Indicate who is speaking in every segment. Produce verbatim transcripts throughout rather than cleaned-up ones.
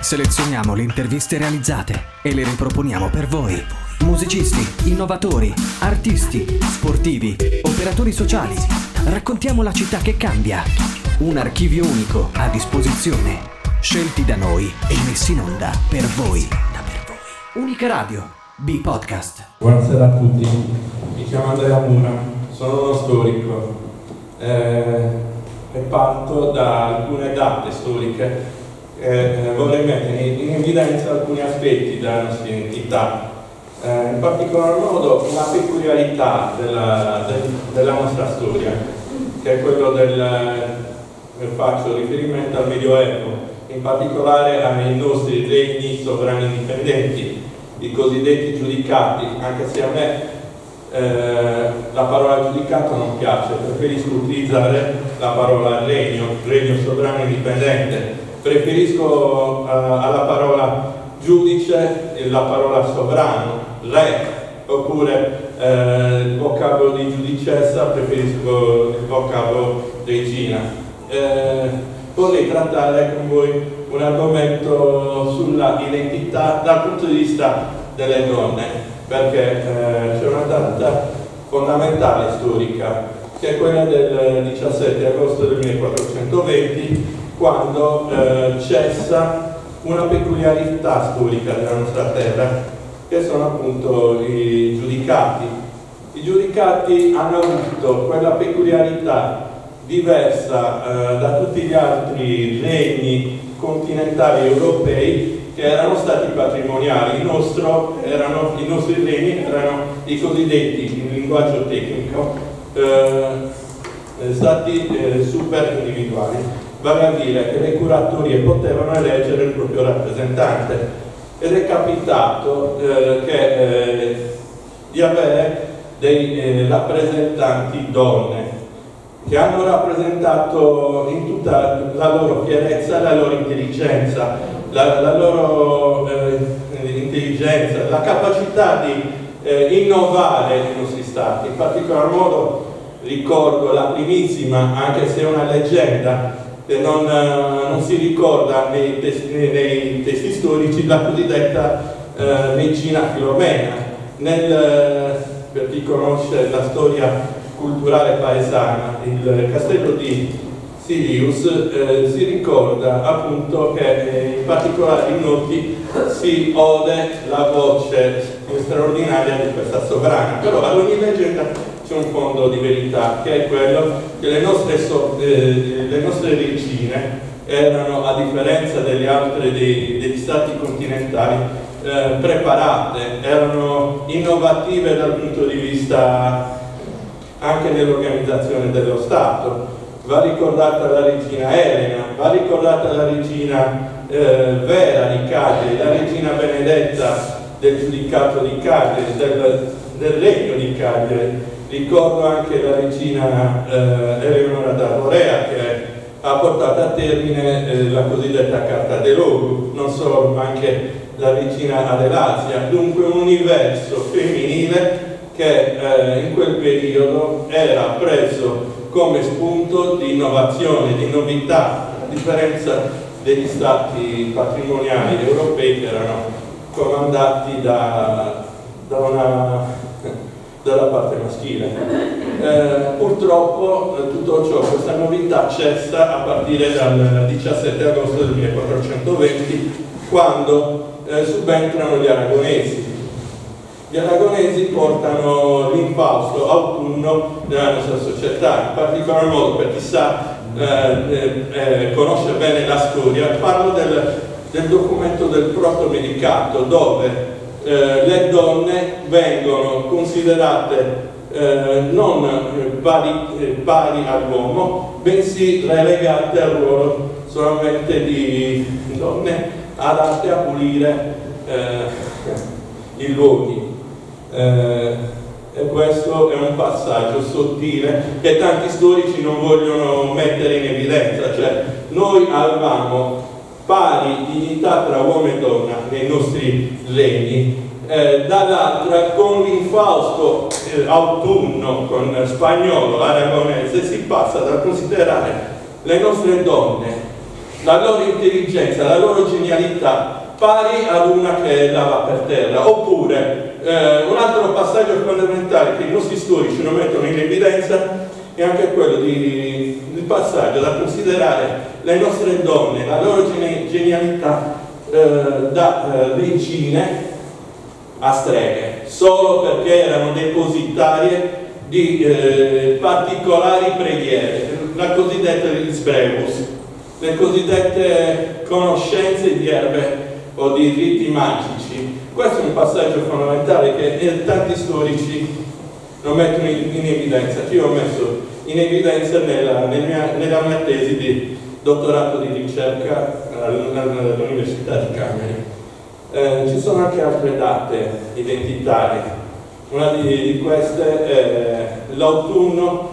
Speaker 1: Selezioniamo le interviste realizzate e le riproponiamo per voi. Musicisti, innovatori, artisti, sportivi, operatori sociali. Raccontiamo la città che cambia. Un archivio unico a disposizione. Scelti da noi e messi in onda per voi. Unica Radio, B-Podcast.
Speaker 2: Buonasera a tutti, mi chiamo Andrea Mura, sono uno storico eh, e parto da alcune date storiche. Eh, vorrei mettere in evidenza alcuni aspetti della nostra identità, eh, in particolar modo una peculiarità della, del, della nostra storia, che è quello del, del faccio riferimento al Medioevo, in particolare ai nostri regni sovrani indipendenti, i cosiddetti giudicati, anche se a me eh, la parola giudicato non piace, preferisco utilizzare la parola regno, regno sovrano indipendente. Preferisco uh, alla parola giudice la parola sovrano, re, oppure eh, il vocabolo di giudicessa preferisco il vocabolo regina. Eh, vorrei trattare con voi un argomento sulla identità dal punto di vista delle donne, perché eh, c'è una data fondamentale storica, che è quella del diciassette agosto del millequattrocentoventi, quando eh, cessa una peculiarità storica della nostra terra, che sono appunto i giudicati. I giudicati hanno avuto quella peculiarità diversa eh, da tutti gli altri regni continentali europei che erano stati patrimoniali. Il nostro erano, I nostri regni erano i cosiddetti, in linguaggio tecnico, eh, stati eh, super individuali. Vale a dire che le curatorie potevano eleggere il proprio rappresentante, ed è capitato eh, che, eh, di avere dei eh, rappresentanti donne che hanno rappresentato in tutta la loro fierezza, la loro intelligenza, la, la loro eh, intelligenza, la capacità di eh, innovare nei nostri stati. In particolar modo ricordo la primissima, anche se è una leggenda, che non, non si ricorda nei testi, nei testi storici, la cosiddetta eh, regina Filomena. Nel, per chi conosce la storia culturale paesana, il castello di Silius, eh, si ricorda appunto che eh, in particolare in noti si ode la voce straordinaria di questa sovrana, però ad ogni leggenda c'è un fondo di verità, che è quello che le nostre, so, eh, le nostre regine erano, a differenza delle altre dei, degli stati continentali, eh, preparate, erano innovative dal punto di vista anche nell'organizzazione dello Stato. Va ricordata la regina Elena, va ricordata la regina eh, Vera di Cagliari, la regina Benedetta del giudicato di Cagliari, del, del regno di Cagliari. Ricordo anche la regina eh, Eleonora d'Arborea, che ha portato a termine eh, la cosiddetta Carta de Logu, non solo, ma anche la regina Adelasia. Dunque un universo femminile che eh, in quel periodo era preso come spunto di innovazione, di novità, a differenza degli stati patrimoniali europei che erano comandati da, da una... dalla parte maschile. Eh, purtroppo eh, tutto ciò, questa novità cessa a partire dal diciassette agosto del millequattrocentoventi, quando eh, subentrano gli aragonesi. Gli aragonesi portano l'infausto autunno della nostra società, in particolar modo per chi sa, eh, eh, conosce bene la storia. Parlo del, del documento del protomedicato, dove Eh, le donne vengono considerate eh, non pari, eh, pari all'uomo, bensì relegate al ruolo solamente di donne adatte a pulire eh, i luoghi. Eh, e questo è un passaggio sottile che tanti storici non vogliono mettere in evidenza, cioè noi avevamo pari dignità tra uomo e donna nei nostri regni, eh, dall'altra con l'infausto eh, autunno, con spagnolo, aragonese, si passa dal considerare le nostre donne la loro intelligenza, la loro genialità pari ad una che lava per terra. Oppure eh, un altro passaggio fondamentale che i nostri storici non mettono in evidenza è anche quello di, del passaggio da considerare le nostre donne, la loro genialità eh, da eh, regine a streghe, solo perché erano depositarie di eh, particolari preghiere, la cosiddetta sbregus, le cosiddette conoscenze di erbe o di riti magici. Questo è un passaggio fondamentale che tanti storici non mettono in, in evidenza, che io ho messo in evidenza nella, nel mia, nella mia tesi di dottorato di ricerca all'Università di Cagliari. Eh, ci sono anche altre date identitarie. Una di, di queste è l'autunno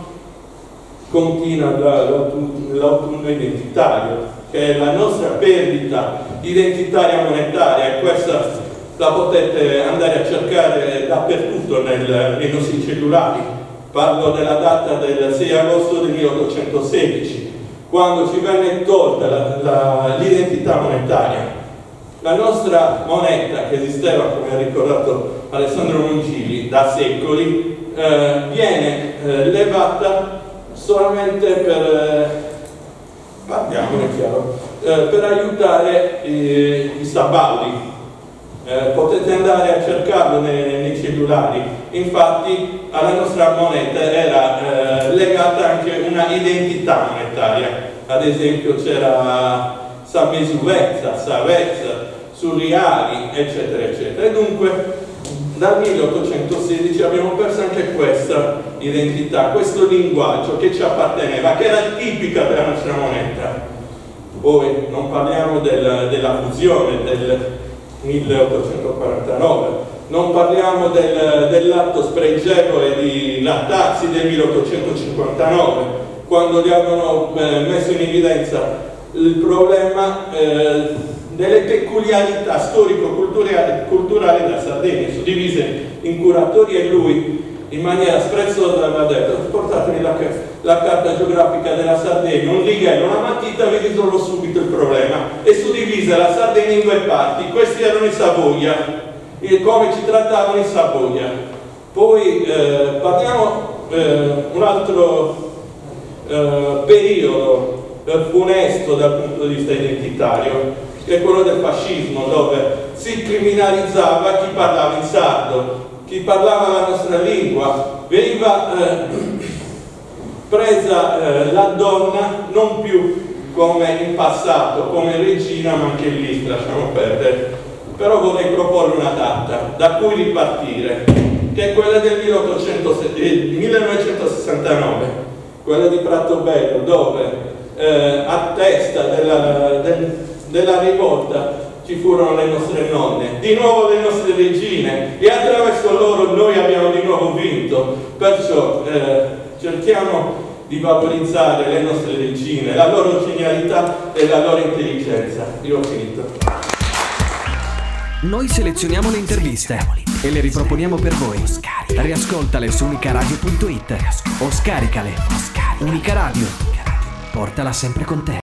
Speaker 2: continua, l'autunno, l'autunno identitario, che è la nostra perdita identitaria monetaria, e questa la potete andare a cercare dappertutto nel, nei nostri cellulari. Parlo della data del sei agosto del milleottocentosedici, quando ci venne tolta la, la, l'identità monetaria. La nostra moneta, che esisteva, come ha ricordato Alessandro Mongilli, da secoli, eh, viene eh, levata solamente per, eh, parliamone chiaro, eh, per aiutare eh, i sabbaudi. Eh, potete andare a cercarlo nei, nei cellulari. Infatti alla nostra moneta era eh, legata anche una identità monetaria. Ad esempio c'era San Mesuvezza, Savezza, Surriali, eccetera, eccetera. E dunque dal milleottocentosedici abbiamo perso anche questa identità, questo linguaggio che ci apparteneva, che era tipica della nostra moneta. Poi non parliamo del, della fusione del milleottocentoquarantanove, non parliamo del, dell'atto spregevole di Lattazzi del milleottocentocinquantanove, quando gli avevano eh, messo in evidenza il problema eh, delle peculiarità storico-culturali culturali della Sardegna, suddivise in curatori, e lui in maniera sprezzosa aveva detto: portatemi la, la carta geografica della Sardegna, un righello, una matita, vi risolvo subito il problema. E suddivise la Sardegna in due parti. Questi erano i Savoia, e come ci trattavano i Savoia. Poi eh, parliamo eh, un altro eh, periodo eh, funesto dal punto di vista identitario, che è quello del fascismo, dove si criminalizzava chi parlava in sardo, chi parlava la nostra lingua. Veniva eh, presa eh, la donna non più come in passato, come regina, ma anche lì lasciamo perdere. Però vorrei proporre una data da cui ripartire, che è quella del millenovecentosessantanove, quella di Pratobello, dove eh, a testa della, del, della rivolta ci furono le nostre nonne, di nuovo le nostre regine, e attraverso loro noi abbiamo di nuovo vinto. Perciò eh, cerchiamo di valorizzare le nostre regine, la loro genialità e la loro intelligenza. Io ho finito.
Speaker 1: Noi selezioniamo le interviste e le riproponiamo per voi. Riascoltale su unicaradio punto it o scaricale. Unica Radio, portala sempre con te.